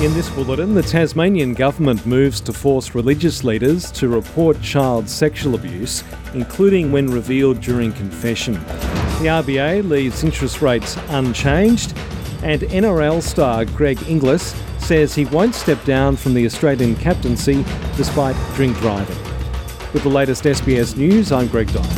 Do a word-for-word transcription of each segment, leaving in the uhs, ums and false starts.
In this bulletin, the Tasmanian government moves to force religious leaders to report child sexual abuse, including when revealed during confession. The R B A leaves interest rates unchanged, and N R L star Greg Inglis says he won't step down from the Australian captaincy despite drink driving. With the latest S B S News, I'm Greg Dyer.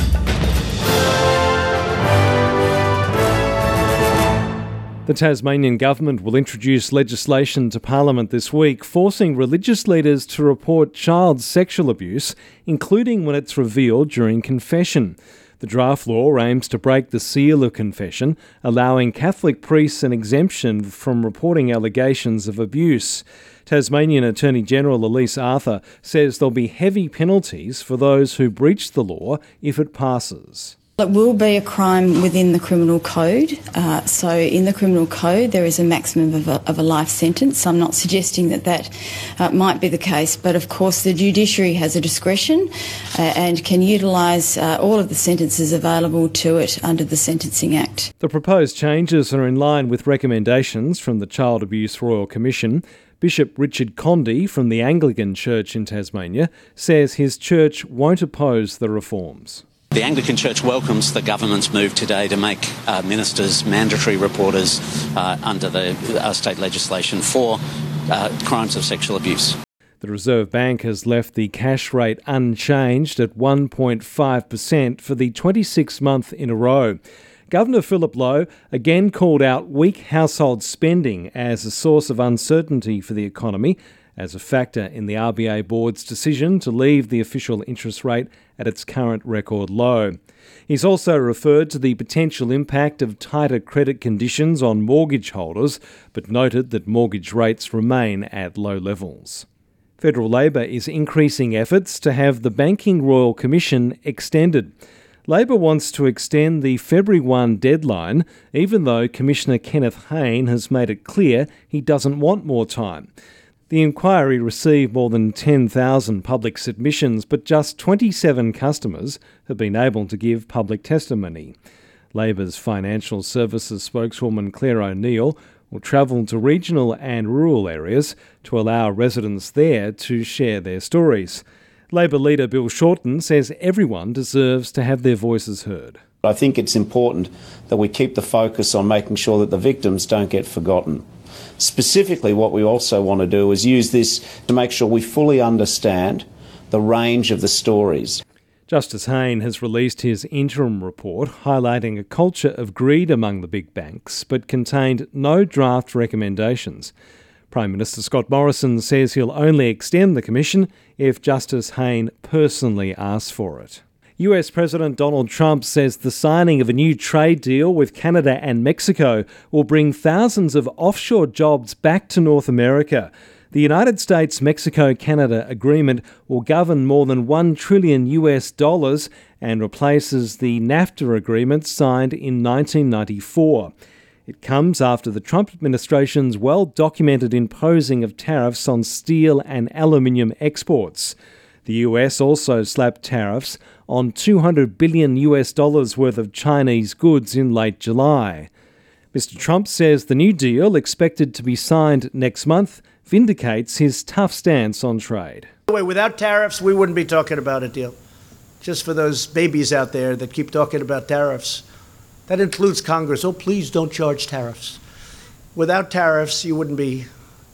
The Tasmanian government will introduce legislation to Parliament this week forcing religious leaders to report child sexual abuse, including when it's revealed during confession. The draft law aims to break the seal of confession, allowing Catholic priests an exemption from reporting allegations of abuse. Tasmanian Attorney-General Elise Arthur says there'll be heavy penalties for those who breach the law if it passes. It will be a crime within the criminal code. Uh, so in the criminal code, there is a maximum of a, of a life sentence. I'm not suggesting that that uh, might be the case, but of course the judiciary has a discretion uh, and can utilise uh, all of the sentences available to it under the Sentencing Act. The proposed changes are in line with recommendations from the Child Abuse Royal Commission. Bishop Richard Condy from the Anglican Church in Tasmania says his church won't oppose the reforms. The Anglican Church welcomes the government's move today to make uh, ministers mandatory reporters uh, under the uh, state legislation for uh, crimes of sexual abuse. The Reserve Bank has left the cash rate unchanged at one point five percent for the twenty-sixth month in a row. Governor Philip Lowe again called out weak household spending as a source of uncertainty for the economy, as a factor in the R B A board's decision to leave the official interest rate at its current record low. He's also referred to the potential impact of tighter credit conditions on mortgage holders, but noted that mortgage rates remain at low levels. Federal Labor is increasing efforts to have the Banking Royal Commission extended. Labor wants to extend the February first deadline, even though Commissioner Kenneth Hayne has made it clear he doesn't want more time. The inquiry received more than ten thousand public submissions, but just twenty-seven customers have been able to give public testimony. Labor's Financial Services spokeswoman Claire O'Neill will travel to regional and rural areas to allow residents there to share their stories. Labor leader Bill Shorten says everyone deserves to have their voices heard. I think it's important that we keep the focus on making sure that the victims don't get forgotten. Specifically, what we also want to do is use this to make sure we fully understand the range of the stories. Justice Hayne has released his interim report highlighting a culture of greed among the big banks, but contained no draft recommendations. Prime Minister Scott Morrison says he'll only extend the commission if Justice Hayne personally asks for it. U S President Donald Trump says the signing of a new trade deal with Canada and Mexico will bring thousands of offshore jobs back to North America. The United States-Mexico-Canada agreement will govern more than one trillion U S dollars and replaces the NAFTA agreement signed in nineteen ninety-four. It comes after the Trump administration's well-documented imposing of tariffs on steel and aluminium exports. The U S also slapped tariffs on two hundred billion U S dollars worth of Chinese goods in late July. Mister Trump says the new deal, expected to be signed next month, vindicates his tough stance on trade. Without tariffs, we wouldn't be talking about a deal. Just for those babies out there that keep talking about tariffs. That includes Congress. Oh, please don't charge tariffs. Without tariffs, you wouldn't be...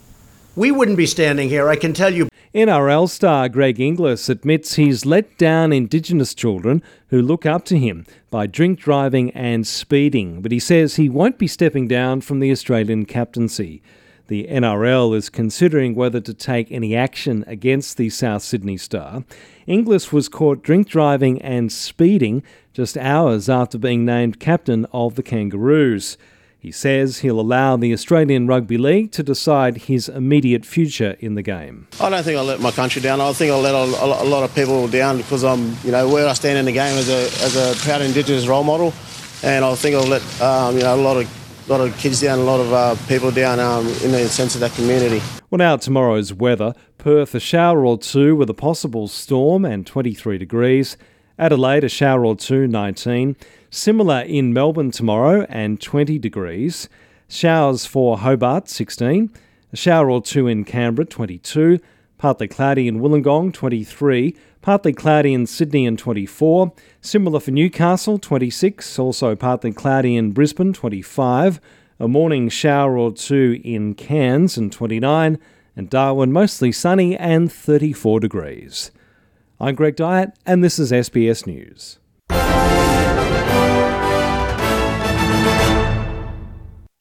We wouldn't be standing here, I can tell you. N R L star Greg Inglis admits he's let down Indigenous children who look up to him by drink driving and speeding, but he says he won't be stepping down from the Australian captaincy. The N R L is considering whether to take any action against the South Sydney star. Inglis was caught drink driving and speeding just hours after being named captain of the Kangaroos. He says he'll allow the Australian Rugby League to decide his immediate future in the game. I don't think I'll let my country down. I think I'll let a, a lot of people down because I'm, you know, where I stand in the game as a as a proud Indigenous role model, and I think I'll let um, you know a lot of lot of kids down, a lot of uh, people down um, in the sense of that community. Well, now tomorrow's weather: Perth a shower or two with a possible storm and twenty-three degrees. Adelaide a shower or two, nineteen. Similar in Melbourne tomorrow and twenty degrees. Showers for Hobart, sixteen. A shower or two in Canberra, twenty-two. Partly cloudy in Wollongong, twenty-three. Partly cloudy in Sydney and twenty-four. Similar for Newcastle, twenty-six. Also partly cloudy in Brisbane, twenty-five. A morning shower or two in Cairns and twenty-nine. And Darwin mostly sunny and thirty-four degrees. I'm Greg Dyett and this is S B S News.